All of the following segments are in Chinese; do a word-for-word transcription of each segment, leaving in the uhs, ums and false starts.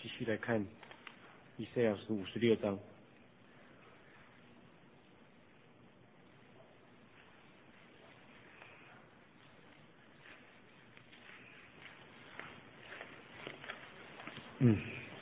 继续来看以赛亚书五十六章。嗯，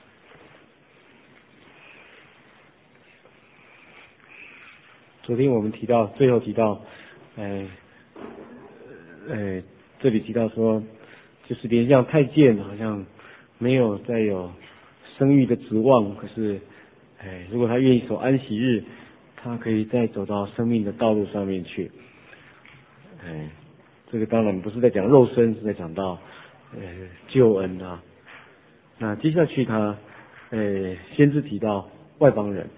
昨天我们提到，最后提到，呃，呃，这里提到说，就是连像太监好像没有再有生育的指望，可是，哎，如果他愿意守安息日，他可以再走到生命的道路上面去。哎，这个当然不是在讲肉身，是在讲到呃救恩啊。那接下去他呃先知提到外邦人，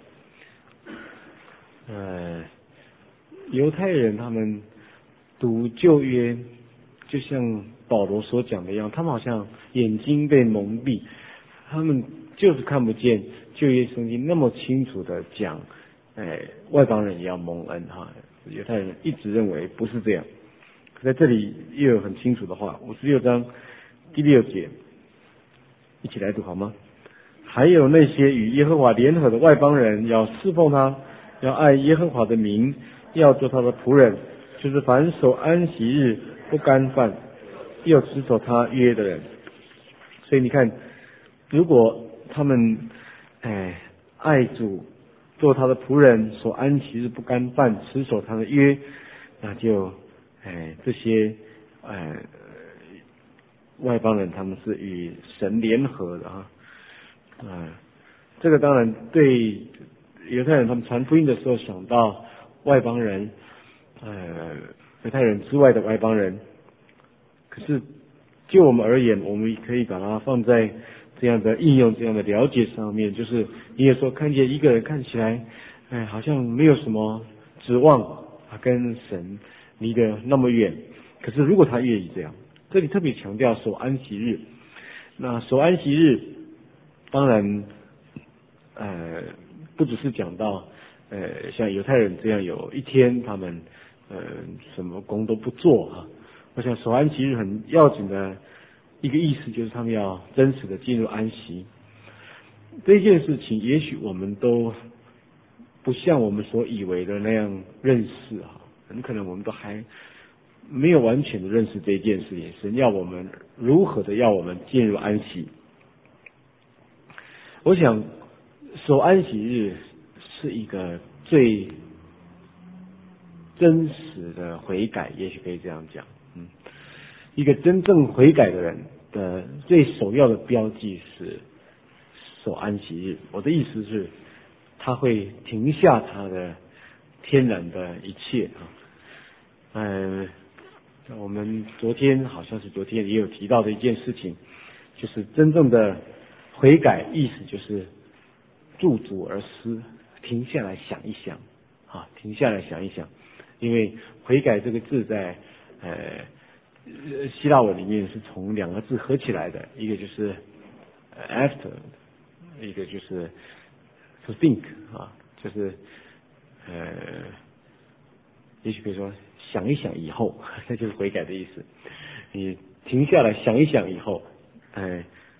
呃犹太人他们读旧约，就像保罗所讲的一样，他们好像眼睛被蒙蔽，他们就是看不见旧约圣经那么清楚的讲，哎，外邦人也要蒙恩哈。犹太人一直认为不是这样，在这里又有很清楚的话，五十六章第六节，一起来读好吗？还有那些与耶和华联合的外邦人，要侍奉他，要爱耶和华的名，要做他的仆人，就是凡守安息日不干犯，又持守他约的人。所以你看，如果他们哎爱主，做他的仆人，守安息日不干犯，持守他的约，那就哎这些哎外邦人他们是与神联合的啊。嗯，这个当然对犹太人他们传福音的时候想到外邦人，呃，犹太人之外的外邦人。可是就我们而言，我们可以把它放在这样的应用、这样的了解上面，就是你有时候看见一个人看起来，哎，好像没有什么指望啊，跟神离得那么远。可是如果他愿意这样，这里特别强调守安息日。那守安息日，当然，呃，不只是讲到，呃，像犹太人这样有一天他们，呃，什么工都不做哈。我想守安息日很要紧的一个意思就是他们要真实的进入安息。这件事情也许我们都不像我们所以为的那样认识哈，很可能我们都还没有完全的认识这件事情。神要我们如何的要我们进入安息。我想守安息日是一个最真实的悔改，也许可以这样讲。嗯，一个真正悔改的人的最首要的标记是守安息日。我的意思是，他会停下他的天然的一切啊。嗯，我们昨天好像是昨天也有提到的一件事情，就是真正的悔改，意思就是驻足而思，停下来想一想啊，停下来想一想。因为悔改这个字在呃希腊文里面是从两个字合起来的，一个就是 after， 一个就是 to think 啊，就是呃也许可以说想一想以后，这就是悔改的意思。你停下来想一想以后，呃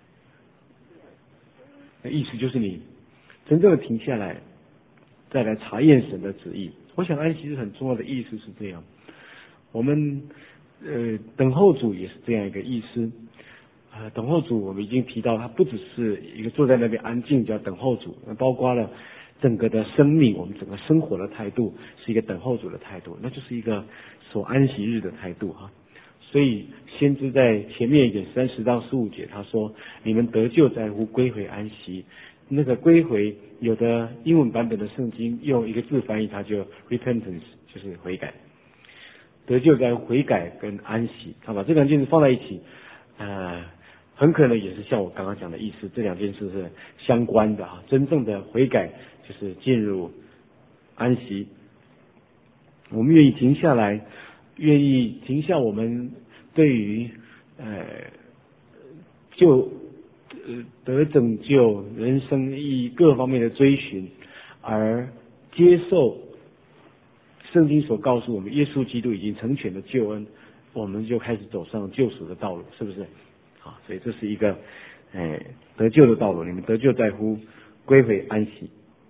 意思就是你真正的停下来，再来查验神的旨意。我想安息日很重要的意思是这样，我们呃等候主也是这样一个意思。呃，等候主我们已经提到，它不只是一个坐在那边安静叫等候主，那包括了整个的生命，我们整个生活的态度是一个等候主的态度，那就是一个守安息日的态度哈。所以先知在前面一点三十到十五节他说，你们得救在乎归回安息。那个归回，有的英文版本的圣经用一个字翻译它就 repentance， 就是悔改。得救在悔改跟安息，他把这两件事放在一起，呃，很可能也是像我刚刚讲的意思，这两件事是相关的啊。真正的悔改就是进入安息，我们愿意停下来，愿意停下我们对于呃就呃得拯救、人生意义各方面的追寻，而接受圣经所告诉我们，耶稣基督已经成全了救恩，我们就开始走上救赎的道路，是不是？ 啊，所以这是一个，哎，得救的道路。你们得救在乎归回安息。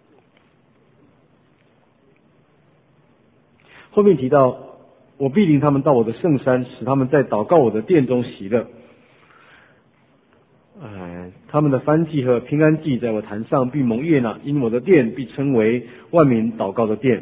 后面提到，我必领他们到我的圣山，使他们在祷告我的殿中喜乐。呃，他们的燔祭和平安祭在我坛上必蒙悦纳，因我的殿必称为万民祷告的殿。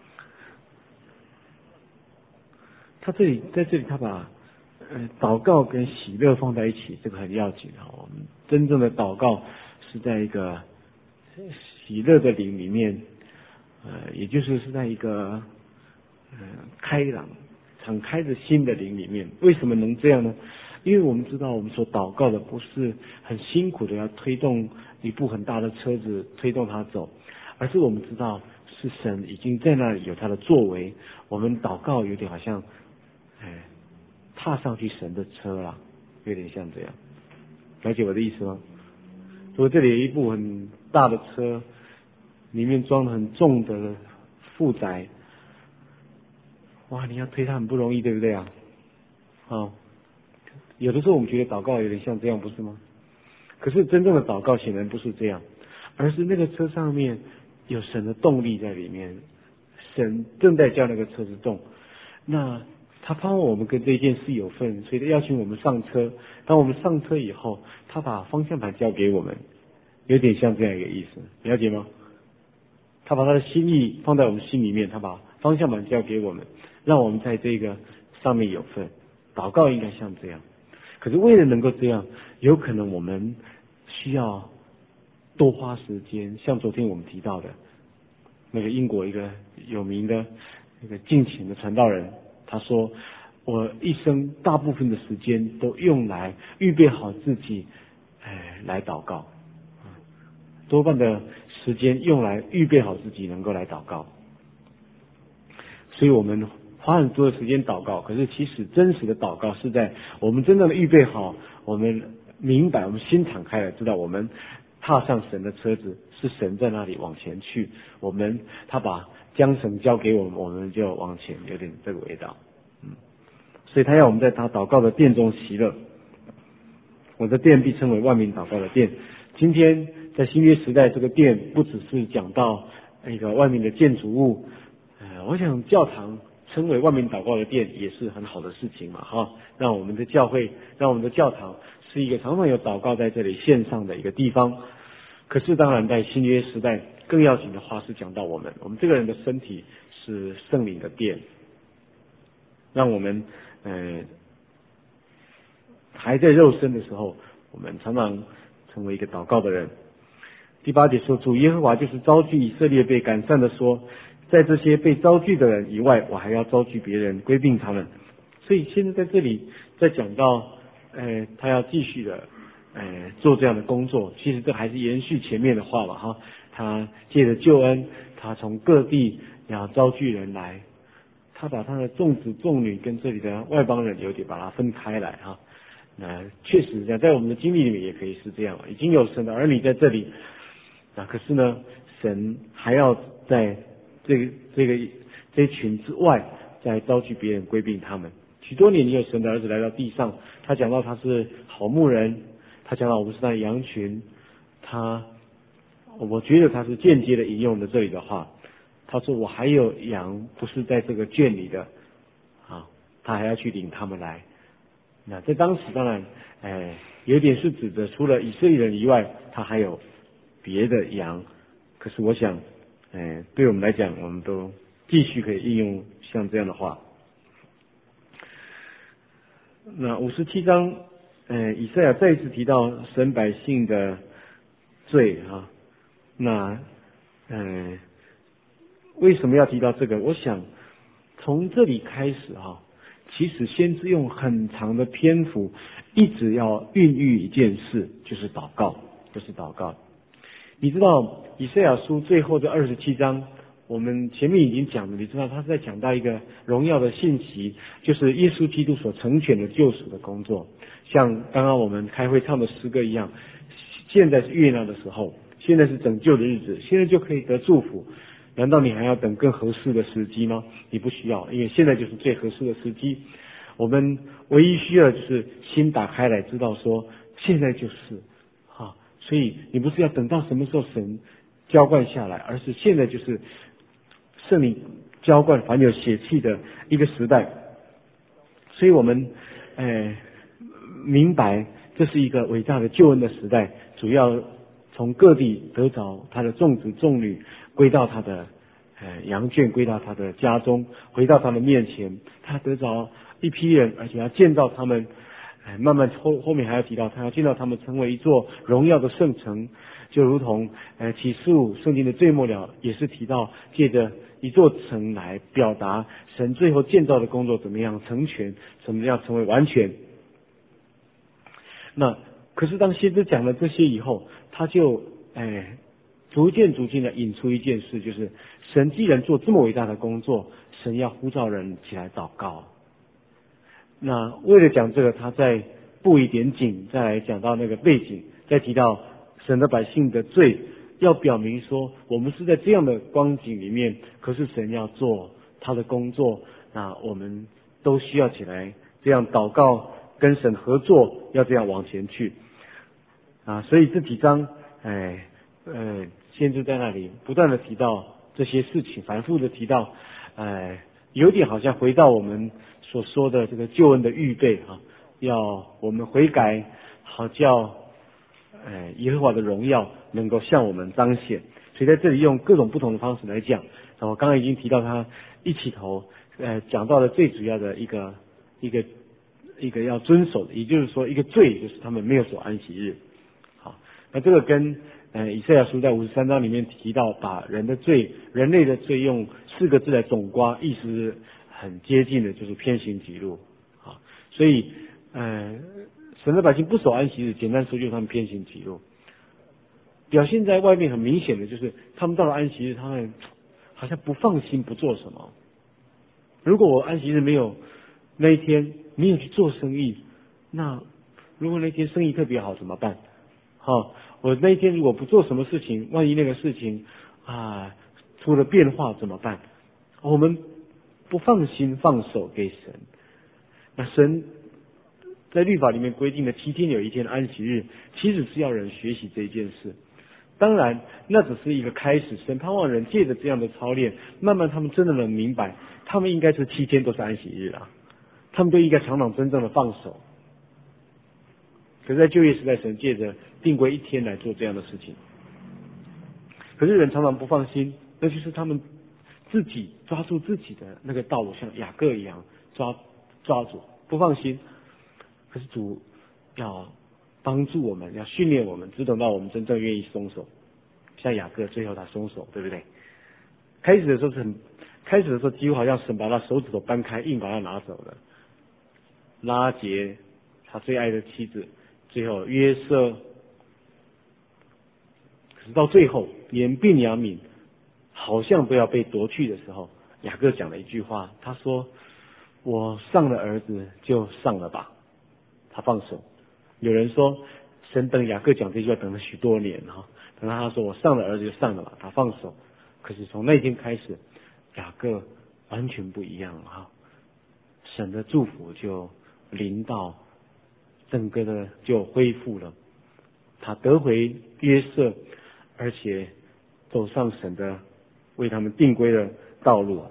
他这里在这里，他把呃祷告跟喜乐放在一起，这个很要紧啊。我们真正的祷告是在一个喜乐的灵里面，呃，也就是是在一个呃开朗、敞开的心的灵里面。为什么能这样呢？因为我们知道，我们所祷告的不是很辛苦的要推动一部很大的车子推动它走，而是我们知道是神已经在那里有他的作为。我们祷告有点好像，哎，踏上去神的车啦，有点像这样。了解我的意思吗？如果这里有一部很大的车，里面装了很重的负载，哇，你要推它很不容易，对不对啊？哦。有的时候我们觉得祷告有点像这样，不是吗？可是真正的祷告显然不是这样，而是那个车上面有神的动力在里面，神正在叫那个车子动。那他盼望我们跟这件事有份，所以他邀请我们上车。当我们上车以后，他把方向盘交给我们，有点像这样一个意思，了解吗？他把他的心意放在我们心里面，他把方向盘交给我们，让我们在这个上面有份。祷告应该像这样。可是为了能够这样，有可能我们需要多花时间，像昨天我们提到的那个英国一个有名的那个敬虔的传道人，他说我一生大部分的时间都用来预备好自己，哎，来祷告，多半的时间用来预备好自己能够来祷告。所以我们花很多的时间祷告，可是其实真实的祷告是在我们真正的预备好，我们明白，我们心敞开了，知道我们踏上神的车子，是神在那里往前去，我们他把缰绳交给我们，我们就往前，有点这个味道。嗯，所以他要我们在他祷告的殿中喜乐。我的殿必称为万民祷告的殿。今天在新约时代，这个殿不只是讲到那个外面的建筑物，呃，我想教堂称为万民祷告的殿也是很好的事情嘛，哈，让我们的教会，让我们的教堂是一个常常有祷告在这里献上的一个地方。可是当然在新约时代更要紧的话是讲到我们，我们这个人的身体是圣灵的殿，让我们呃还在肉身的时候，我们常常成为一个祷告的人。第八节说，主耶和华就是招聚以色列被赶散的说，在这些被招聚的人以外，我还要招聚别人归并他们。所以现在在这里在讲到呃他要继续的呃做这样的工作，其实这还是延续前面的话嘛，哈，他借着救恩，他从各地要招聚人来，他把他的众子众女跟这里的外邦人有点把它分开来，哈。那确实这样，在我们的经历里面也可以是这样，已经有神的儿女在这里，那可是呢，神还要在这个这个这一群之外，再招聚别人归并他们。许多年以后，神的儿子来到地上，他讲到他是好牧人，他讲到我们是他的羊群，他我觉得他是间接的引用的这里的话，他说我还有羊不是在这个圈里的，啊，他还要去领他们来。那在当时当然，哎，有点是指的除了以色列人以外，他还有别的羊。可是我想，哎，对我们来讲，我们都继续可以应用像这样的话。那五十七章，呃，以赛亚再一次提到神百姓的罪啊。那，呃，为什么要提到这个？我想从这里开始哈。其实先知用很长的篇幅一直要孕育一件事，就是祷告，就是祷告。你知道以赛亚书最后的二十七章，我们前面已经讲了，你知道他是在讲到一个荣耀的信息，就是耶稣基督所成全的救赎的工作。像刚刚我们开会唱的诗歌一样，现在是悦纳的时候，现在是拯救的日子，现在就可以得祝福。难道你还要等更合适的时机吗？你不需要，因为现在就是最合适的时机。 我们唯一需要就是心打开来，知道说现在就是啊，所以你不是要等到什么时候神浇灌下来，而是现在就是圣灵浇灌凡有血气的一个时代。所以我们呃明白这是一个伟大的救恩的时代，主要从各地得着他的众子众女，归到他的呃羊圈，归到他的家中，回到他的面前，他得着一批人，而且要建造他们，呃慢慢后后面还要提到他要建造他们成为一座荣耀的圣城，就如同呃启示录圣经的最末了也是提到借着一座城来表达神最后建造的工作怎么样成全，怎么样成为完全。那可是当先知讲了这些以后，他就哎逐渐逐渐的引出一件事，就是神既然做这么伟大的工作，神要呼召人起来祷告。那为了讲这个，他再布一点景，再来讲到那个背景，再提到神的百姓的罪，要表明说我们是在这样的光景里面，可是神要做他的工作，那我们都需要起来这样祷告，跟神合作，要这样往前去啊。所以这几章哎呃先知在那里不断的提到这些事情，反复的提到，哎有点好像回到我们所说的这个救恩的预备啊，要我们悔改，好叫呃耶和华的荣耀能够向我们彰显。所以在这里用各种不同的方式来讲，我刚刚已经提到他一起头呃讲到了最主要的一个一个一个要遵守的，也就是说一个罪就是他们没有守安息日。好，那这个跟呃以赛亚书在五十三章里面提到把人的罪人类的罪用四个字来总括，意思是很接近的，就是偏行己路。好，所以呃神的百姓不守安息日，简单说就是他们偏行己路。表现在外面很明显的就是他们到了安息日，他们好像不放心不做什么。如果我安息日没有那一天没有去做生意，那如果那天生意特别好怎么办？好，我那一天如果不做什么事情，万一那个事情啊出了变化怎么办？我们不放心放手给神。那神在律法里面规定的七天有一天的安息日，其实是要人学习这件事。当然那只是一个开始，神盼望人借着这样的操练，慢慢他们真的能明白，他们应该是七天都是安息日啊，他们都应该常常真正的放手。可是在旧约时代，神借着定规一天来做这样的事情。可是人常常不放心，那就是他们自己抓住自己的那个道路，像雅各一样抓抓住不放心。可是主要帮助我们，要训练我们，只等到我们真正愿意松手。像雅各最后他松手，对不对？开始的时候是很，开始的时候几乎好像神把他手指头掰开，硬把他拿走了。拉结他最爱的妻子，最后约瑟，可是到最后连便雅悯好像都要被夺去的时候，雅各讲了一句话，他说：“我上了儿子就上了吧。”他放手。有人说神等雅各讲这句话等了许多年哈，等到他说我上了儿子就上了吧，他放手。可是从那天开始，雅各完全不一样哈，神的祝福就临到，整个的就恢复了，他得回约瑟，而且走上神的为他们定规的道路。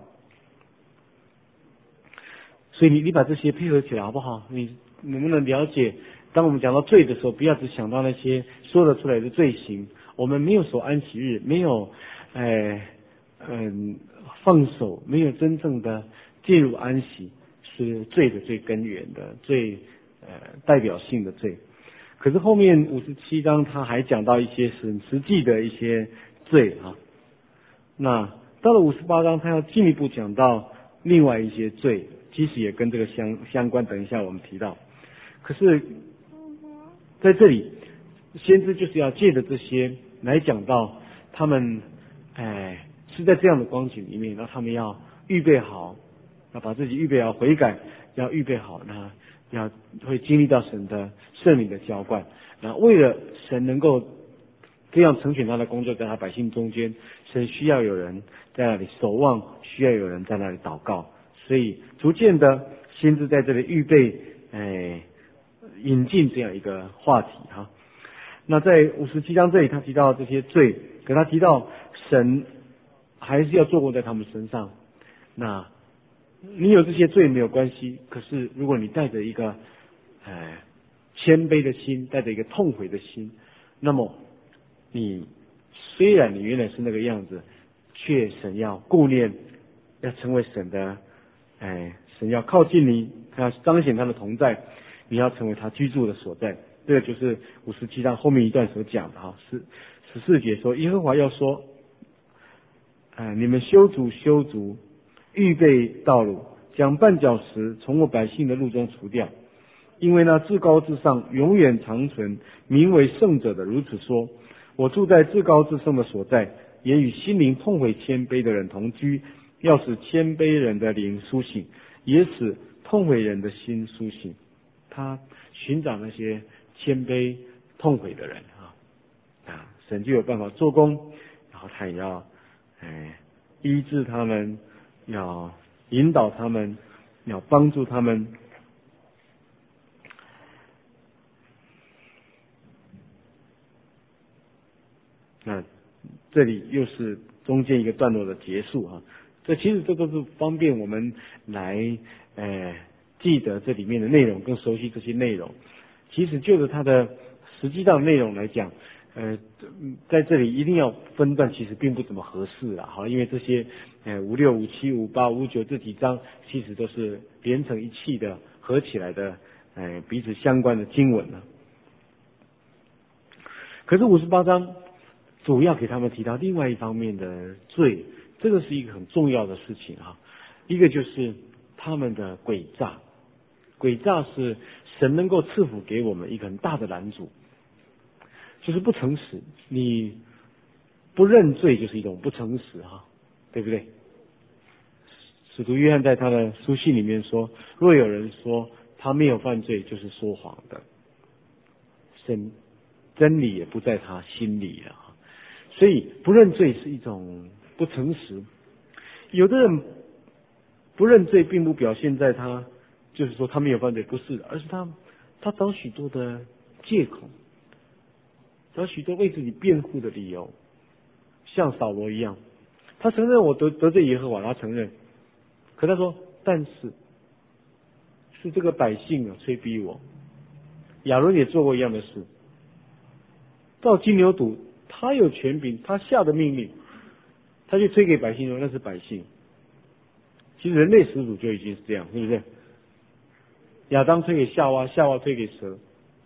所以你你把这些配合起来好不好？你能不能了解？当我们讲到罪的时候，不要只想到那些说得出来的罪行。我们没有守安息日，没有，哎，嗯，放手，没有真正的进入安息，是罪的最根源的、最呃代表性的罪。可是后面五十七章他还讲到一些很实际的一些罪啊。那到了五十八章，他要进一步讲到另外一些罪，其实也跟这个相相关。等一下我们提到。可是在这里，先知就是要借着这些来讲到他们，哎，是在这样的光景里面，那他们要预备好，要把自己预备好悔改，要预备好，那要会经历到神的圣灵的浇灌。那为了神能够这样成全他的工作，在他百姓中间，神需要有人在那里守望，需要有人在那里祷告。 所以逐渐的，先知在这里预备，哎，引进这样一个话题哈。那在五十七章这里，他提到这些罪，可他提到神还是要做工在他们身上。那你有这些罪没有关系，可是如果你带着一个，哎，谦卑的心，带着一个痛悔的心，那么你虽然你原来是那个样子，却神要顾念，要成为神的，哎，神要靠近你，他要彰显他的同在，你要成为他居住的所在。这个就是五十七章后面一段所讲的哈，十十四节说，耶和华要说，哎，你们修筑修筑，预备道路，将绊脚石从我百姓的路中除掉。因为那至高至上永远长存，名为圣者的如此说，我住在至高至圣的所在，也与心灵痛悔谦卑的人同居，要使谦卑人的灵苏醒，也使痛悔人的心苏醒。他寻找那些谦卑痛悔的人啊，啊，神就有办法做工，然后他也要，哎，医治他们，要引导他们，要帮助他们。那这里又是中间一个段落的结束哈，这其实这都是方便我们来呃记得这里面的内容，更熟悉这些内容。其实就着它的实际上内容来讲，呃，在这里一定要分段，其实并不怎么合适啦，哈，因为这些呃五六、五七、五八、五九这几章其实都是连成一气的合起来的，呃彼此相关的经文呢。可是五十八章主要给他们提到另外一方面的罪，这个是一个很重要的事情啊。一个就是他们的诡诈，诡诈是神能够赐福给我们一个很大的拦阻，就是不诚实。你不认罪就是一种不诚实哈，对不对？使徒约翰在他的书信里面说，若有人说他没有犯罪，就是说谎的，神真理也不在他心里了。所以不认罪是一种不诚实。有的人不认罪，并不表现在他就是说他没有犯罪，不是的，而是他他找许多的借口，找许多为自己辩护的理由，像扫罗一样，他承认我得得罪耶和华，他承认，可他说，但是是这个百姓啊催逼我。亚伦也做过一样的事，到金牛犊，他有权柄，他下的命令，他就推给百姓说那是百姓。其实人类始祖就已经是这样，是不是？亚当推给夏娃，夏娃推给蛇。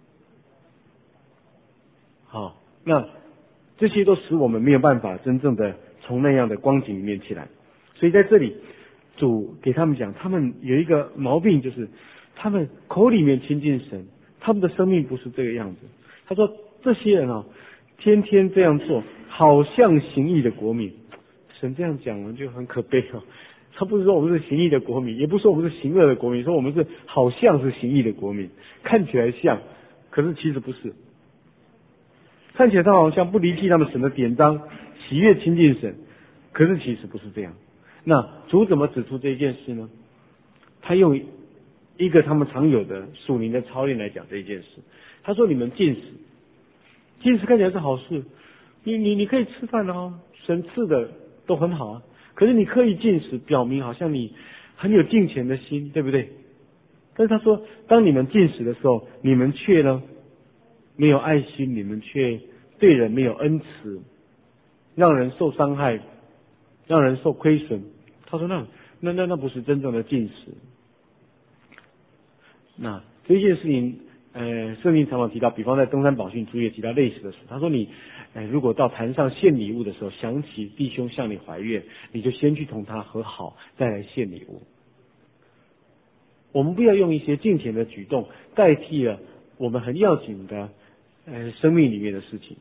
好，那这些都使我们没有办法真正的从那样的光景里面起来。所以在这里，主给他们讲，他们有一个毛病，就是他们口里面亲近神，他们的生命不是这个样子。他说这些人啊，天天这样做，好像行义的国民。神这样讲了就很可悲哦。他不是说我们是行义的国民，也不是说我们是行恶的国民，说我们是好像是行义的国民，看起来像，可是其实不是。看起来他好像不离弃他们神的典章，喜悦亲近神，可是其实不是这样。那主怎么指出这件事呢？他用一个他们常有的属灵的操练来讲这一件事。他说：“你们禁食，禁食看起来是好事，你你你可以吃饭的哦，神赐的都很好啊。可是你刻意禁食，表明好像你很有敬虔的心，对不对？但是他说，当你们禁食的时候，你们却呢没有爱心，你们却对人没有恩慈，让人受伤害，让人受亏损。他说那那那那不是真正的禁食。那这件事情，呃，圣经常常提到，比方在登山宝训书也提到类似的事。他说你，呃，如果到坛上献礼物的时候，想起弟兄向你怀怨，你就先去同他和好，再来献礼物。我们不要用一些敬虔的举动代替了我们很要紧的，呃，生命里面的事情。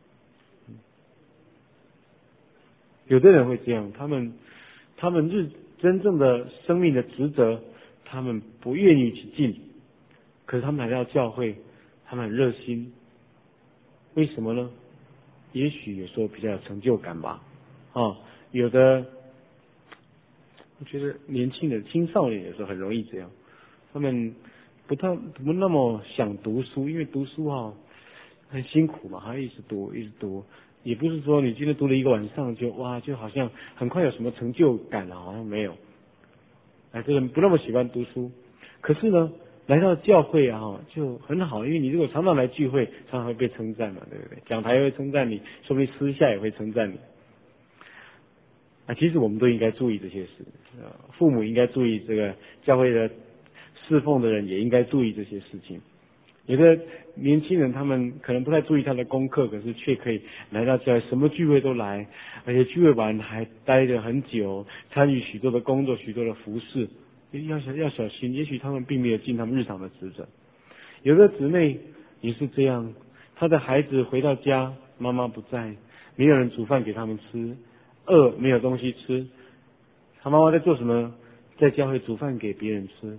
有的人会这样，他们他们日真正的生命的职责，他们不愿意去尽，可是他们来到教会，他们很热心。为什么呢？也许有时候比较有成就感吧。啊，有的我觉得年轻人、青少年有时候很容易这样，他们不太不那么想读书，因为读书啊很辛苦嘛，还一直读一直读，也不是说你今天读了一个晚上就哇就好像很快有什么成就感了，好像没有。哎，这个人不那么喜欢读书，可是呢，来到教会啊就很好，因为你如果常常来聚会，常常会被称赞嘛，对不对？讲台会称赞你，说不定私下也会称赞你。啊，其实我们都应该注意这些事，呃，父母应该注意这个教会的侍奉的人也应该注意这些事情。有的年轻人他们可能不太注意他的功课，可是却可以来到教会，什么聚会都来，而且聚会完还待着很久，参与许多的工作，许多的服事，要小要小心，也许他们并没有尽他们日常的职责。有的姊妹也是这样，她的孩子回到家，妈妈不在，没有人煮饭给他们吃，饿没有东西吃，她妈妈在做什么？在教会煮饭给别人吃，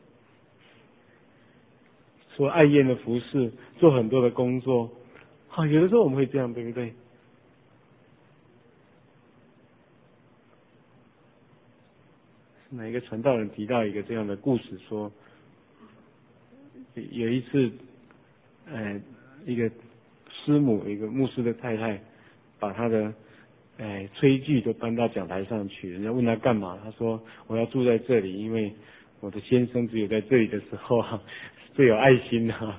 做爱宴的服饰，做很多的工作。好、啊，有的时候我们会这样，对不对？哪一个传道人提到一个这样的故事，说有一次，呃，一个师母，一个牧师的太太，把他的哎炊具都搬到讲台上去，人家问他干嘛，他说我要住在这里，因为我的先生只有在这里的时候啊最有爱心啊。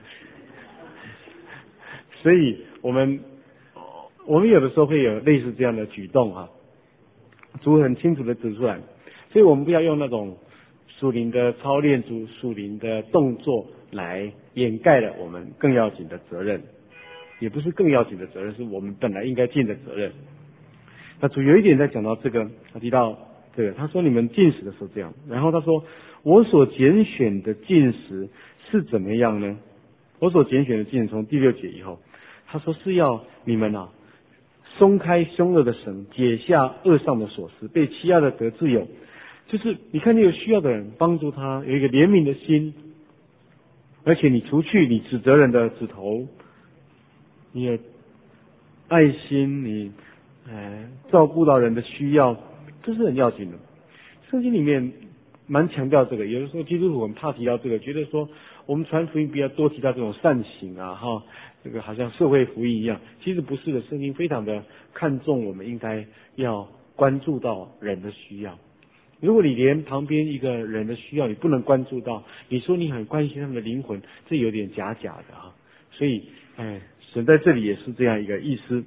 所以我们我们有的时候会有类似这样的举动啊，主很清楚的指出来，所以我们不要用那种属灵的操练、主属灵的动作来掩盖了我们更要紧的责任，也不是更要紧的责任，是我们本来应该尽的责任。那主有一点在讲到这个，他提到这个，他说你们进食的时候这样，然后他说我所拣选的进食是怎么样呢？我所拣选的进食从第六节以后，他说是要你们啊松开凶恶的绳，解下恶上的锁匙，被欺压的得自由。就是你看见有需要的人，帮助他，有一个怜悯的心，而且你除去你指责人的指头，你有爱心，你呃照顾到人的需要，这是很要紧的。圣经里面蛮强调这个，有的时候基督徒我们怕提到这个，觉得说我们传福音不要多提到这种善行啊，哈，这个好像社会福音一样，其实不是的。圣经非常的看重我们应该要关注到人的需要。如果你连旁边一个人的需要你不能关注到，你说你很关心他们的灵魂，这有点假假的啊。所以，哎，神在这里也是这样一个意思。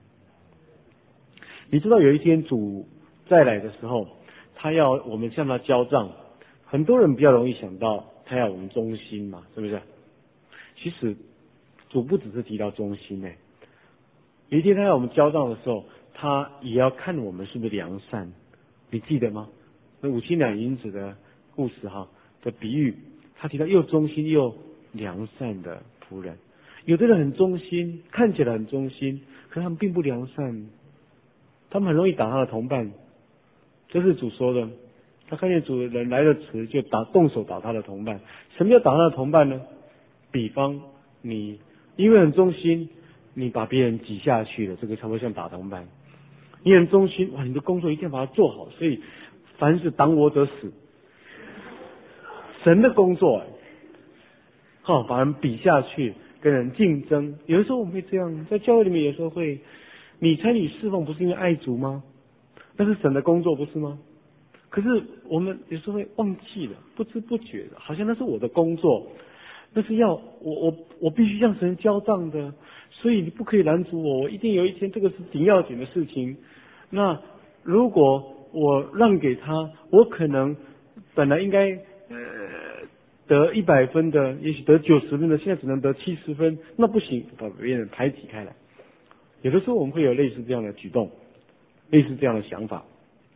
你知道有一天主再来的时候，他要我们向他交账，很多人比较容易想到他要我们忠心嘛，是不是？其实主不只是提到忠心呢，有一天他要我们交账的时候，他也要看我们是不是良善，你记得吗？那五斤两银子的故事哈的比喻，他提到又忠心又良善的仆人。有的人很忠心，看起来很忠心，可他们并不良善，他们很容易打他的同伴。这是主说的，他看见主人来了迟，就打动手打他的同伴。什么叫打他的同伴呢？比方你因为很忠心，你把别人挤下去了，这个差不多像打同伴。你很忠心，哇，你的工作一定要把它做好，所以凡是挡我者死。神的工作，好、哦、把人比下去，跟人竞争。有的时候我们会这样，在教会里面有时候会，你参与侍奉不是因为爱主吗？那是神的工作，不是吗？可是我们有时候会忘记了，不知不觉的，好像那是我的工作，那是要我我我必须向神交账的，所以你不可以拦阻我，我一定有一天这个是顶要紧的事情。那如果我让给他，我可能本来应该呃得一百分的，也许得九十分的，现在只能得七十分，那不行，把别人排挤开来。有的时候我们会有类似这样的举动，类似这样的想法。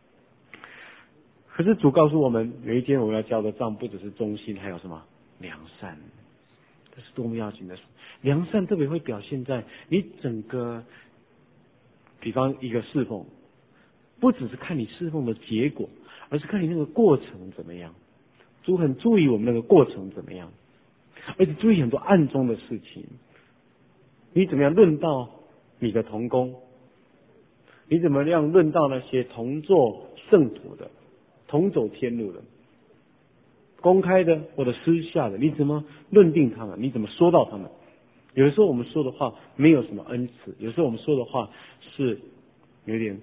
可是主告诉我们，有一天我们要交的账不只是忠心，还有什么良善，这是多么要紧的事。良善特别会表现在你整个，比方一个侍奉，不只是看你侍奉的结果，而是看你那个过程怎么样。主很注意我们那个过程怎么样，而且注意很多暗中的事情。你怎么样论到你的同工？你怎么样论到那些同作圣徒的？ 同走天路的，公开的或者私下的，你怎么论定他们？你怎么说到他们？有的时候我们说的话没有什么恩慈，有时候我们说的话是有点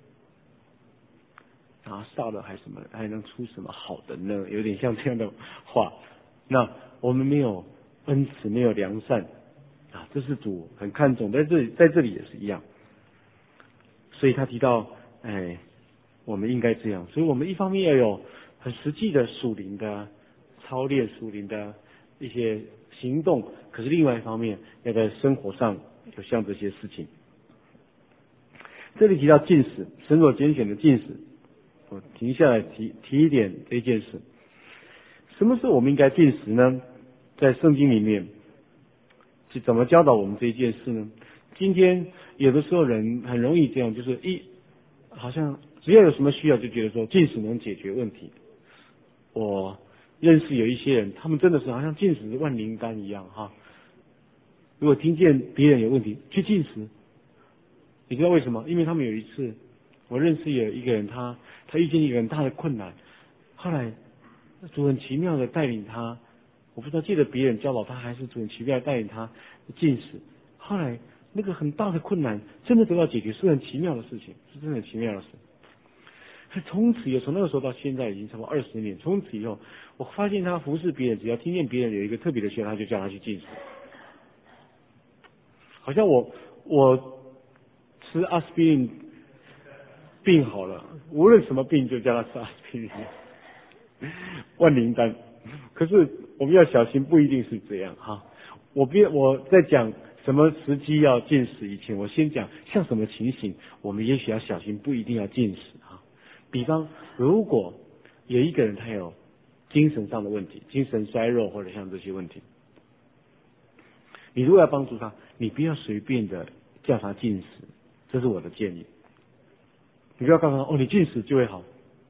拿撒了还什么，还能出什么好的呢？有点像这样的话，那我们没有恩慈，没有良善啊，这是主很看重，在这里在这里也是一样。所以他提到，哎，我们应该这样。所以我们一方面要有很实际的属灵的操练，属灵的一些行动，可是另外一方面要在生活上有像这些事情。这里提到禁食，神所拣选的禁食，我停下来提提一点这件事。什么时候我们应该禁食呢？在圣经里面是怎么教导我们这一件事呢？今天有的时候人很容易这样，就是一好像只要有什么需要就觉得说禁食能解决问题。我认识有一些人，他们真的是好像禁食万灵丹一样哈。如果听见别人有问题去禁食，你知道为什么？因为他们有一次，我认识有一个人，他他遇见一个很大的困难，后来主很奇妙的带领他，我不知道借着别人教导他，还是主很奇妙的带领他禁食，后来那个很大的困难真的得到解决，是很奇妙的事情，是真的很奇妙的事。从此以后，从那个时候到现在已经超过二十年，从此以后，我发现他服侍别人，只要听见别人有一个特别的需要，他就叫他去禁食。好像我我吃阿司匹林病好了，无论什么病就叫他吃阿司匹林，万灵丹。可是我们要小心，不一定是这样哈。我别我在讲什么时机要禁食以前，我先讲像什么情形，我们也许要小心，不一定要禁食哈。比方，如果有一个人他有精神上的问题，精神衰弱或者像这些问题，你如果要帮助他，你不要随便的叫他禁食，这是我的建议。你不要告诉他哦，你禁食就会好，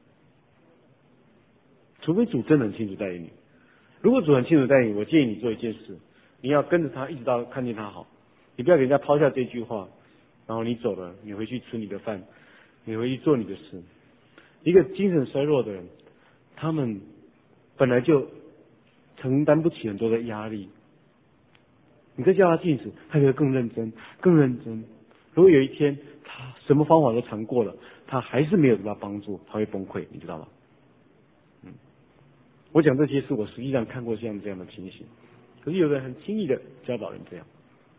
除非主真的很清楚带领你。如果主很清楚带领你，我建议你做一件事，你要跟着他一直到看见他好，你不要给人家抛下这句话，然后你走了，你回去吃你的饭，你回去做你的事。一个精神衰弱的人，他们本来就承担不起很多的压力，你再叫他禁食，他就会更认真，更认真。如果有一天他什么方法都尝过了，他还是没有得到帮助，他会崩溃，你知道吗？嗯，我讲这些是我实际上看过像这样的情形，可是有人很轻易的教导人这样。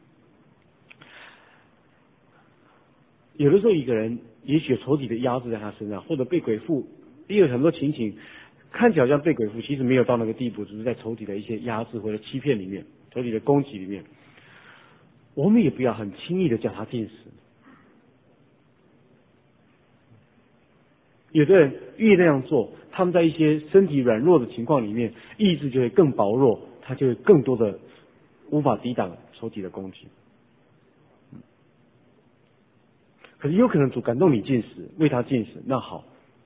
有的时候一个人也许仇敌的压制在他身上，或者被鬼附，也有很多情形看起来好像被鬼附，其实没有到那个地步，只是在仇敌的一些压制或者欺骗里面，仇敌的攻击里面，我们也不要很轻易的叫他禁食。有的人越那样做，他们在一些身体软弱的情况里面，意志就会更薄弱，他就会更多的无法抵挡仇敌的攻击。可是有可能主感动你禁食，为他禁食，那好。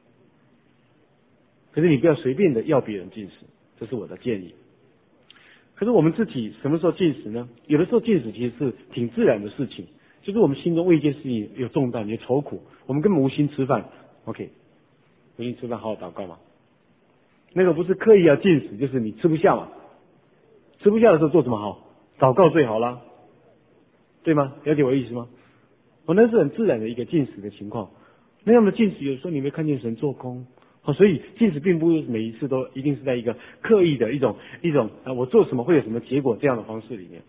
可是你不要随便的要别人禁食，这是我的建议。可是我们自己什么时候禁食呢？有的时候禁食其实是挺自然的事情，就是我们心中为一件事情有重担、有愁苦，我们根本无心吃饭 ，OK， 无心吃饭，好好祷告嘛。那个不是刻意要禁食，就是你吃不下嘛。吃不下的时候做什么好？祷告最好啦，对吗？了解我的意思吗？我那是很自然的一个禁食的情况。那样的禁食，有时候你会看见神做工。哦，所以禁食并不是每一次都一定是在一个刻意的一种一种啊，我做什么会有什么结果这样的方式里面。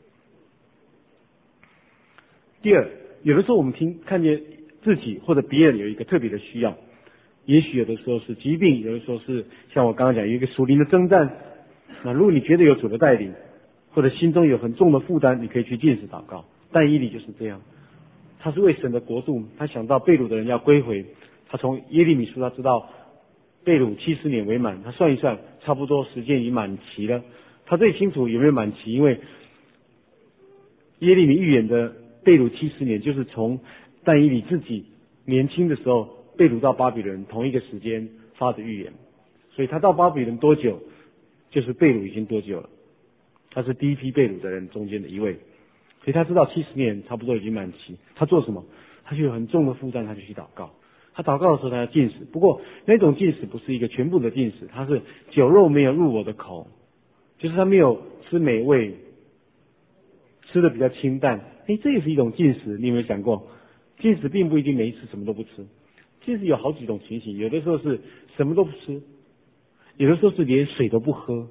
第二，有的时候我们听看见自己或者别人有一个特别的需要，也许有的时候是疾病，有的时候是像我刚刚讲有一个属灵的征战。那如果你觉得有主的带领，或者心中有很重的负担，你可以去禁食祷告。但以理就是这样，他是为神的国度，他想到被掳的人要归回，他从耶利米书他知道被掳七十年为满，他算一算，差不多时间已满期了。他最清楚有没有满期，因为耶利米预言的被掳七十年，就是从但以理自己年轻的时候被掳到巴比伦同一个时间发的预言，所以他到巴比伦多久，就是被掳已经多久了。他是第一批被掳的人中间的一位，所以他知道七十年差不多已经满期。他做什么？他就有很重的负担，他就去祷告。 他祷告的时候他要禁食，不过那种禁食不是一个全部的禁食，他是酒肉没有入我的口，就是他没有吃美味，吃的比较清淡。哎，这也是一种禁食，你有没有想过？禁食并不一定每一次什么都不吃，禁食有好几种情形，有的时候是什么都不吃，有的时候是连水都不喝。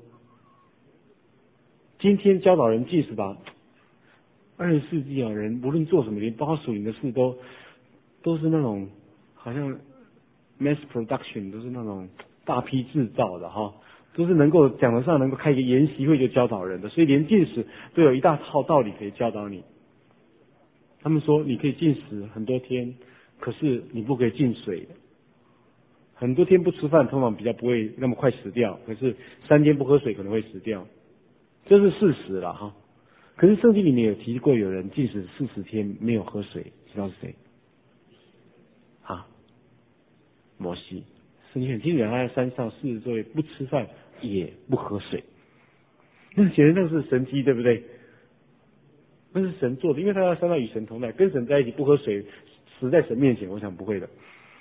今天教导人禁食吧，二十世纪啊，人无论做什么，连包括属灵的事都都是那种好像 mass production， 都是那种大批制造的哈，都是能够讲得上能够开一个研习会就教导人的，所以连禁食都有一大套道理可以教导你。他们说你可以禁食很多天，可是你不可以禁水。很多天不吃饭，通常比较不会那么快死掉，可是三天不喝水可能会死掉，这是事实了哈。可是圣经里面有提过，有人禁食四十天没有喝水，知道是谁？啊，摩西。圣经很清楚，他在山上四十多夜不吃饭也不喝水，那显然那是神迹，对不对？那是神做的，因为他要山上与神同在，跟神在一起不喝水，死在神面前，我想不会的。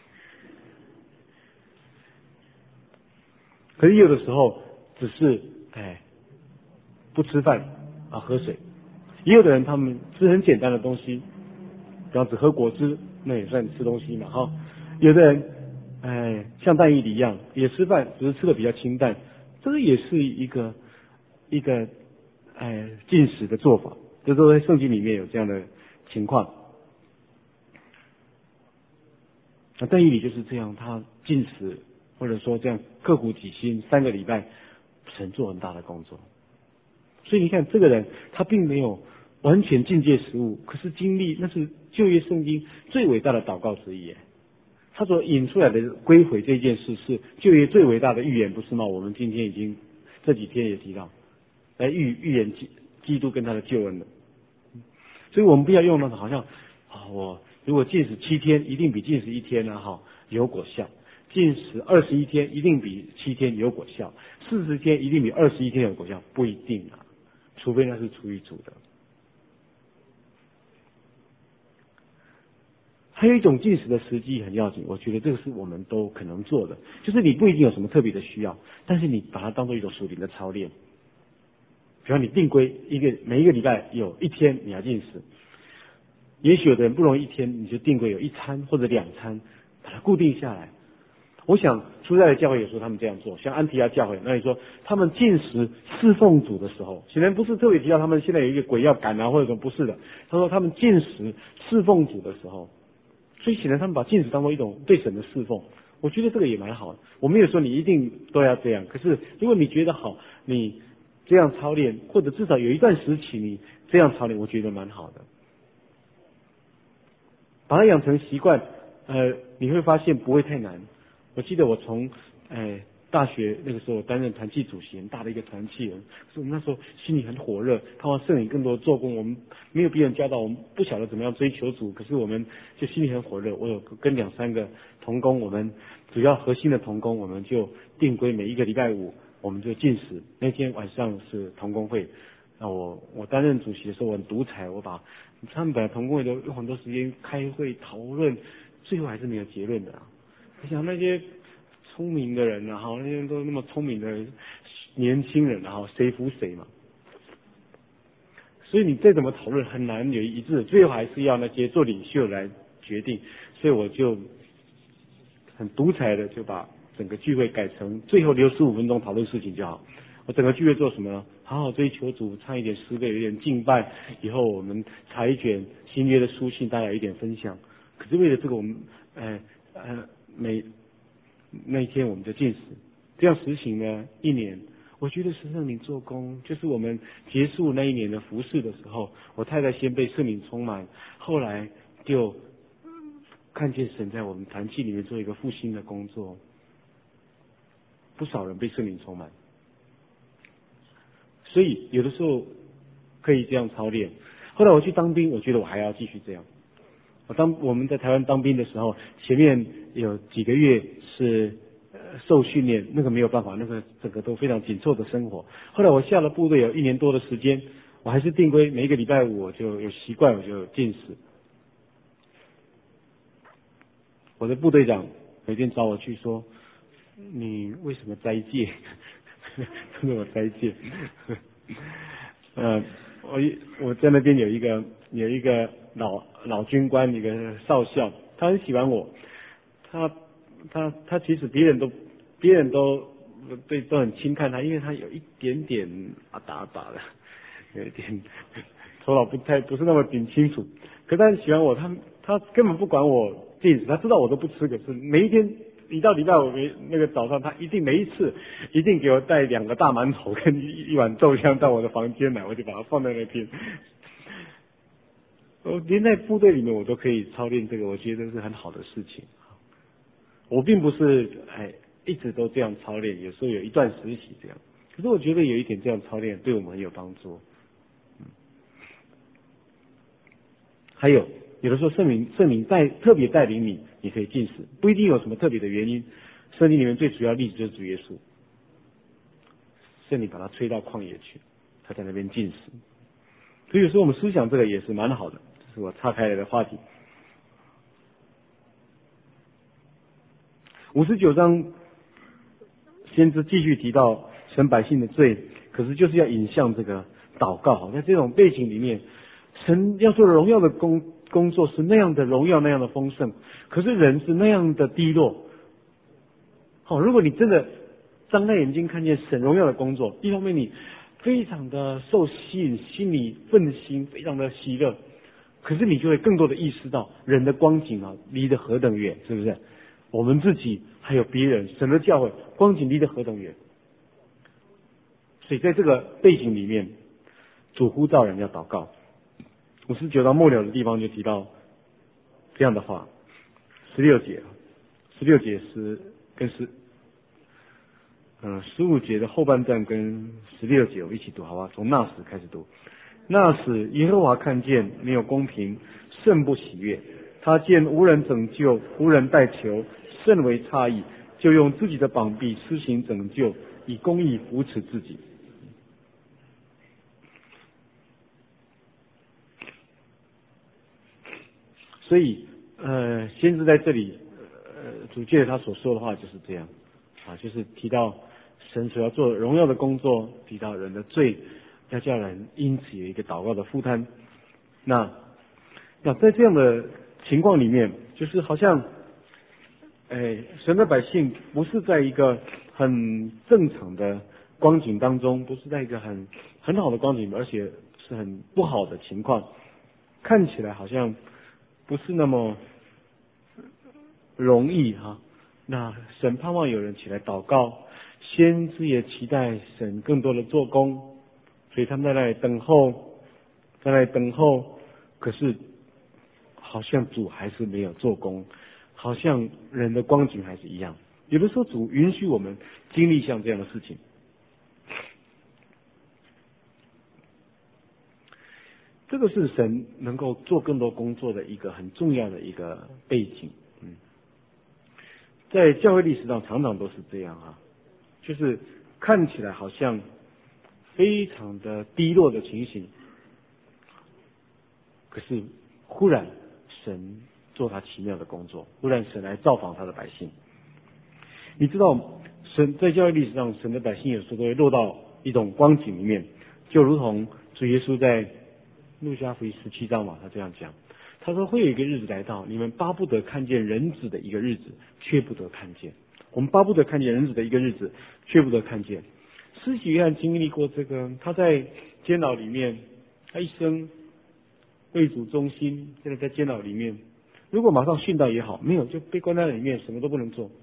可是有的时候只是哎不吃饭啊喝水，也有的人他们吃很简单的东西，比方只喝果汁，那也算吃东西嘛哈。有的人哎像但以理一样也吃饭，只是吃的比较清淡，这个也是一个一个哎禁食的做法，这都在圣经里面有这样的情况。那但以理就是这样，他禁食或者说这样刻苦己心三个礼拜，神做很大的工作。所以你看这个人他并没有完全禁戒食物，可是经历那是旧约圣经最伟大的祷告之一。他所引出来的归回这件事是旧约最伟大的预言，不是吗？我们今天已经这几天也提到来预预言基基督跟他的救恩了。所以我们不要用那种好像啊，我如果禁食七天，一定比禁食一天呢、啊、哈有果效；禁食二十一天，一定比七天有果效；四十天一定比二十一天有果效，不一定啊，除非那是出于主的。还有一种禁食的时机很要紧，我觉得这个是我们都可能做的，就是你不一定有什么特别的需要，但是你把它当做一种属灵的操练。比方你定规一个每一个礼拜有一天你要禁食，也许有的人不容易一天，你就定规有一餐或者两餐，把它固定下来。我想初代的教会有时候他们这样做，像安提阿教会，那你说他们禁食侍奉主的时候，显然不是特别提到他们现在有一个鬼要赶啊或者什么，不是的。他说他们禁食侍奉主的时候，所以显然他们把禁食当做一种对神的侍奉。我觉得这个也蛮好的。我没有说你一定都要这样，可是如果你觉得好，你这样操练，或者至少有一段时期你这样操练，我觉得蛮好的。把它养成习惯，呃，你会发现不会太难。我记得我从，呃，大学那个时候我担任团契主席，很大的一个团契人，所以我们那时候心里很火热，盼望圣灵更多做工。我们没有别人教导，我们不晓得怎么样追求主，可是我们就心里很火热。我有跟两三个同工，我们主要核心的同工，我们就定规每一个礼拜五我们就禁食。那天晚上是同工会，那我我担任主席的时候我很独裁，我把他们本来同工会都用很多时间开会讨论，最后还是没有结论的啊。我想那些聪明的人啊，哈，那些都那么聪明的人年轻人啊，谁服谁嘛。所以你再怎么讨论很难有一致，最后还是要那些做领袖来决定。所以我就很独裁的就把整个聚会改成最后留十五分钟讨论事情就好。我整个聚会做什么呢？好好追求主，唱一点诗歌，有点敬拜。以后我们查一卷新约的书信，大家有一点分享。可是为了这个，我们呃呃每那一天我们就禁食，这样实行了一年。我觉得是圣灵做工，就是我们结束那一年的服事的时候，我太太先被圣灵充满，后来就看见神在我们团契里面做一个复兴的工作，不少人被圣灵充满。所以有的时候可以这样操练。后来我去当兵，我觉得我还要继续这样。我当我们在台湾当兵的时候，前面有几个月是呃受训练，那个没有办法，那个整个都非常紧凑的生活。后来我下了部队有一年多的时间，我还是定规每一个礼拜五我就有习惯，我就禁食。 我的部队长每天找我去说，你为什么斋戒？跟着我斋戒。呃，我我在那边有一个有一个老老军官，一个少校，他很喜欢我，他他他其实别人都别人都对都很轻看他，因为他有一点点啊打打的，有一点头脑不太不是那么顶清楚，可他很喜欢我，他他根本不管我禁食，他知道我都不吃，可是每一天一到礼拜五那个早上，他一定每一次一定给我带两个大馒头跟一一碗豆浆到我的房间来，我就把它放在那边。我连在部队里面我都可以操练这个，我觉得是很好的事情。我并不是哎一直都这样操练，有时候有一段实习这样，可是我觉得有一点这样操练对我们很有帮助。嗯，还有有的时候圣灵圣灵带特别带领你，你可以进食，不一定有什么特别的原因。圣经里面最主要例子就是主耶稣，圣灵把他吹到旷野去，他在那边进食。所以有时候我们思想这个也是蛮好的，这是我岔开来的话题。五十九章先知继续提到神百姓的罪，可是就是要引向这个祷告。在这种背景里面，神要做荣耀的工工作是那样的荣耀，那样的丰盛，可是人是那样的低落。好，如果你真的张开眼睛看见神荣耀的工作，一方面你非常的受吸引，心里愤心，非常的喜乐，可是你就会更多的意识到人的光景啊，离得何等远，是不是？我们自己还有别人，神的教会光景离得何等远。所以在这个背景里面，主呼召人要祷告。五十九章末了的地方就提到这样的话，十六节，十六节是跟十，嗯，十五节的后半段跟十六节我们一起读，好吧？从那时开始读。那时耶和华看见没有公平，甚不喜悦。他见无人拯救，无人代求，甚为诧异，就用自己的膀臂施行拯救，以公义扶持自己。所以，呃，先知在这里，呃，主借着他所说的话就是这样，啊，就是提到神所要做荣耀的工作，提到人的罪，要叫人因此有一个祷告的负担。那，那在这样的情况里面，就是好像，哎，神的百姓不是在一个很正常的光景当中，不是在一个很很好的光景，而且是很不好的情况，看起来好像不是那么容易哈。那神盼望有人起来祷告，先知也期待神更多的做工，所以他们在那里等候，在那里等候，可是好像主还是没有做工，好像人的光景还是一样。有的时候主允许我们经历像这样的事情，这个是神能够做更多工作的一个很重要的一个背景。嗯，在教会历史上常常都是这样啊，就是看起来好像非常的低落的情形，可是忽然神做他奇妙的工作，忽然神来造访他的百姓。你知道神在教会历史上，神的百姓有时候都会落到一种光景里面，就如同主耶稣在路加福音十七章嘛，他这样讲，他说会有一个日子来到，你们巴不得看见人子的一个日子，却不得看见。我们巴不得看见人子的一个日子，却不得看见。施洗约翰经历过这个，他在监牢里面，他一生为主忠心，现在在监牢里面，如果马上殉道也好，没有就被关在里面，什么都不能做。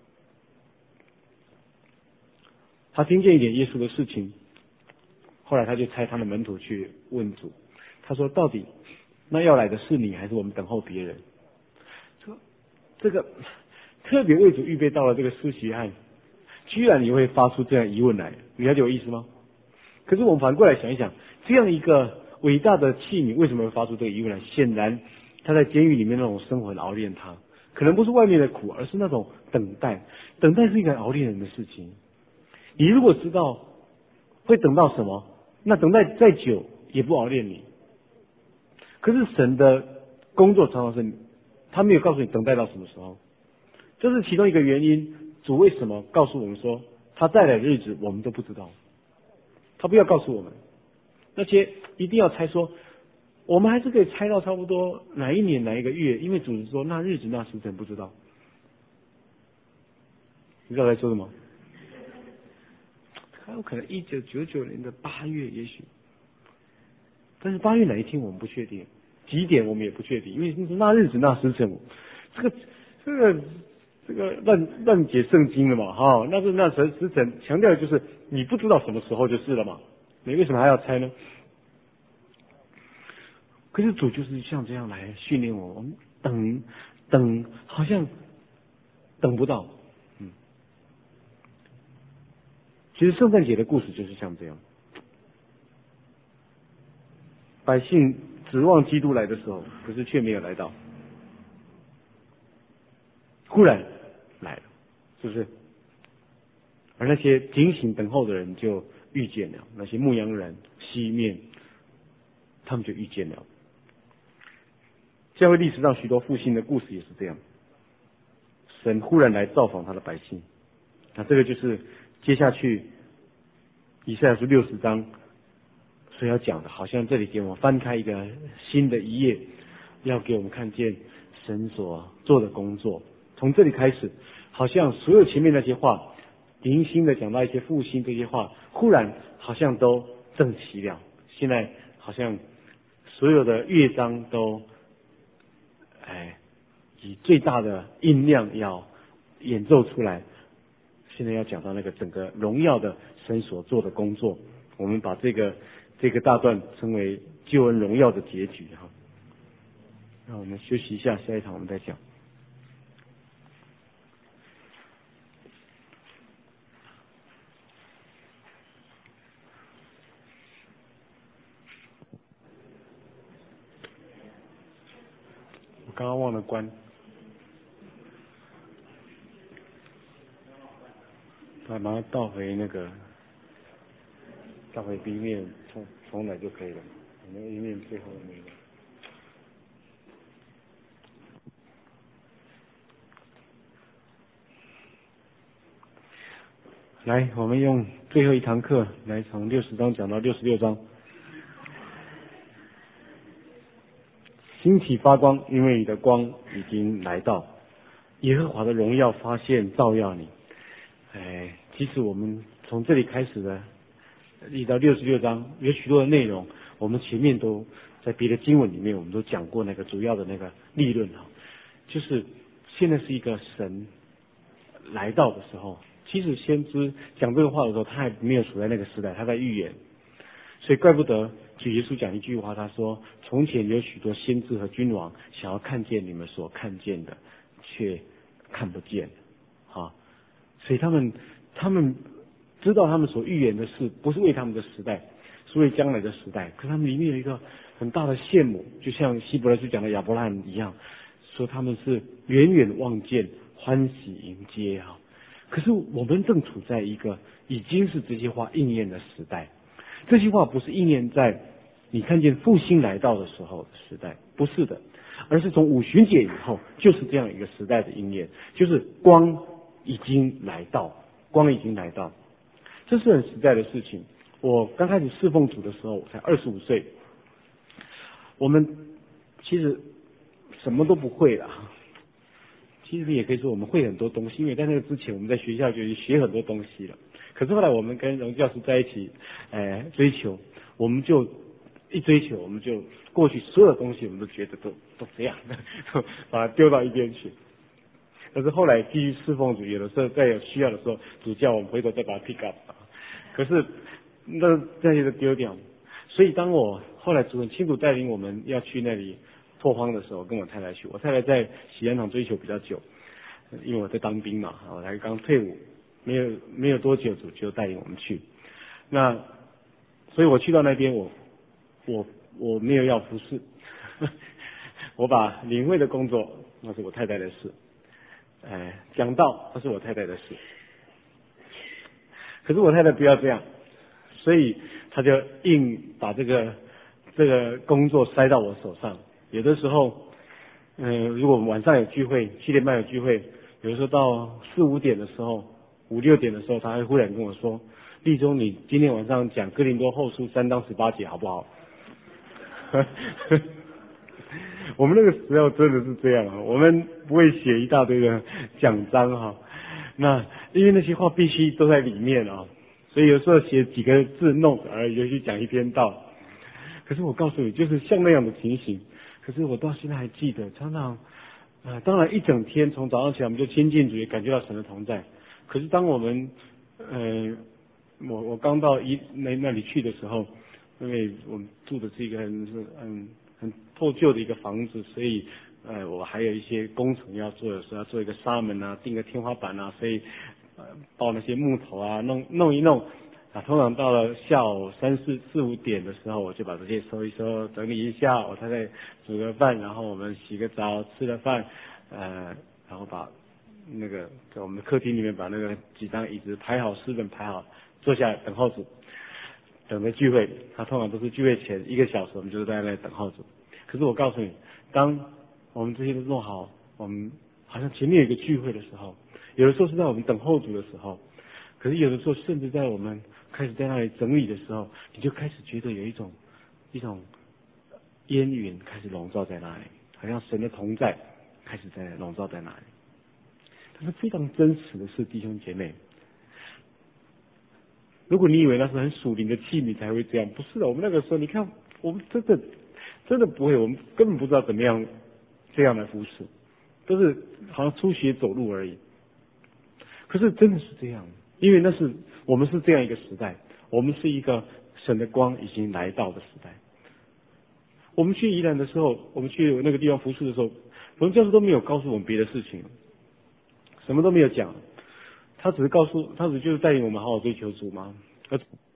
他听见一点耶稣的事情，后来他就差他的门徒去问主，他说到底那要来的是你，还是我们等候别人？这这个特别为主预备到了这个施洗约翰，居然你会发出这样疑问来，你了解我意思吗？可是我们反过来想一想，这样一个伟大的器皿为什么会发出这个疑问来？显然他在监狱里面那种生活熬炼他，可能不是外面的苦，而是那种等待。等待是一个熬炼人的事情。你如果知道会等到什么，那等待再久也不熬炼你。可是神的工作常常是， 他没有告诉你等待到什么时候，这是其中一个原因。主为什么告诉我们说他再来的日子我们都不知道？他不要告诉我们，而且一定要猜说，我们还是可以猜到差不多哪一年哪一个月，因为主是说那日子那时辰不知道。你知道我在说什么？还有可能一九九九年的八月，也许，但是八月哪一天我们不确定，几点我们也不确定，因为那日子那时辰，这个这个这个乱乱解圣经了嘛，哈、哦，那是那时时辰，强调的就是你不知道什么时候就是了嘛，你为什么还要猜呢？可是主就是像这样来训练我，我们等等，好像等不到。其实圣诞节的故事就是像这样，百姓指望基督来的时候，可是却没有来到，忽然来了，是不是？而那些警醒等候的人就遇见了，那些牧羊人西面，他们就遇见了。教会历史上许多复兴的故事也是这样，神忽然来造访他的百姓。那这个就是接下去以赛亚书六十章所要讲的，好像这里给我们翻开一个新的一页，要给我们看见神所做的工作。从这里开始，好像所有前面那些话，零星的讲到一些复兴这些话，忽然好像都正齐了。现在好像所有的乐章都，哎，以最大的音量要演奏出来。现在要讲到那个整个荣耀的神所做的工作，我们把这个这个大段称为救恩荣耀的结局哈。那我们休息一下，下一场我们再讲。我刚刚忘了关，把马上倒回那个，倒回 B 面，重重来就可以了。我们 A 面最后那个。来，我们用最后一堂课来从六十章讲到六十六章。星体发光，因为你的光已经来到，耶和华的荣耀发现照耀你。哎，其实我们从这里开始的，一到六十六章有许多的内容，我们前面都在别的经文里面我们都讲过那个主要的那个立论哈，就是现在是一个神来到的时候。其实先知讲这个话的时候，他还没有处在那个时代，他在预言，所以怪不得主耶稣讲一句话，他说：“从前有许多先知和君王想要看见你们所看见的，却看不见。”啊，所以他们他们知道他们所预言的事不是为他们的时代，是为将来的时代。可他们里面有一个很大的羡慕，就像希伯来书讲的亚伯拉罕一样，说他们是远远望见，欢喜迎接啊。可是我们正处在一个已经是这些话应验的时代，这些话不是应验在你看见复兴来到的时候的时代，不是的，而是从五旬节以后就是这样一个时代的应验，就是光已经来到，光已经来到，这是很实在的事情。我刚开始侍奉主的时候，我才二十五岁，我们其实什么都不会了。其实也可以说我们会很多东西，因为在那个之前我们在学校就已经学很多东西了。可是后来我们跟荣教师在一起，哎，追求，我们就一追求，我们就过去所有的东西我们都觉得都都这样的，都把它丢到一边去。可是后来基于侍奉主，有的时候在有需要的时候，主叫我们回头再把它 pick up。可是那这些都丢掉。所以当我后来主很清楚带领我们要去那里拓荒的时候，跟我太太去。我太太在喜安堂追求比较久，因为我在当兵嘛，我才刚退伍，没有没有多久，主就带领我们去。那所以我去到那边，我我我没有要服侍，我把领会的工作那是我太太的事，哎，讲道那是我太太的事。可是我太太不要这样，所以她就硬把这个这个工作塞到我手上。有的时候嗯、呃，如果我们晚上有聚会，七点半有聚会，有的时候到四五点的时候，五六点的时候，他会忽然跟我说：“立中，你今天晚上讲哥林多后书三章十八节好不好？”我们那个时候真的是这样啊，我们不会写一大堆的奖章哈、啊，那因为那些话必须都在里面啊，所以有时候写几个字 note 而已，就去讲一篇道。可是我告诉你，就是像那样的情形。可是我到现在还记得，常常，呃，当然一整天从早上起来我们就亲近主，也感觉到神的同在。可是当我们，呃，我我刚到一那那里去的时候，因为我们住的是一个很是嗯很破旧的一个房子，所以呃我还有一些工程要做，有时候要做一个纱门啊，钉个天花板啊，所以呃抱那些木头啊，弄弄一弄。啊，通常到了下午三四四五点的时候，我就把这些收一收，整理一下，我太太煮个饭，然后我们洗个澡，吃了饭，呃，然后把那个在我们的客厅里面把那个几张椅子排好，诗本排好，坐下来等候主，等着聚会。他通常都是聚会前一个小时，我们就是在那里等候主。可是我告诉你，当我们这些都弄好，我们好像前面有一个聚会的时候，有的时候是在我们等候主的时候，可是有的时候甚至在我们开始在那里整理的时候，你就开始觉得有一种一种烟云开始笼罩在那里，好像神的同在开始在笼罩在那里。它是非常真实的事，弟兄姐妹。如果你以为那是很属灵的器皿才会这样，不是的。我们那个时候，你看，我们真的真的不会，我们根本不知道怎么样这样来服侍，都是好像初学走路而已。可是真的是这样，因为那是我们是这样一个时代，我们是一个神的光已经来到的时代。我们去宜兰的时候，我们去那个地方服侍的时候，我们教师都没有告诉我们别的事情，什么都没有讲，他只是告诉，他只就是带领我们好好追求主嘛。而